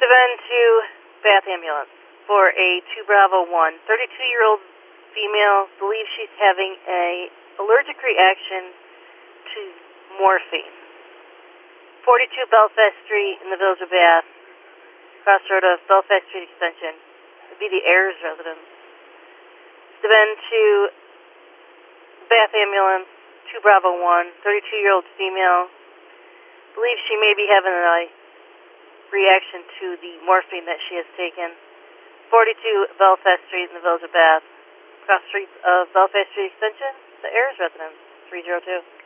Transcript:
Bend to Bath Ambulance for a 2 Bravo 1. 32-year-old female believes she's having a allergic reaction to morphine. 42 Belfast Street in the Village of Bath, crossroad of Belfast Street Extension. It would be the Ayers residence. Bend to Bath Ambulance, 2 Bravo 1. 32-year-old female believes she may be having a reaction to the morphine that she has taken. 42 Belfast Street in the Village of Bath, cross streets of Belfast Street Extension, the Ayers residence, 302.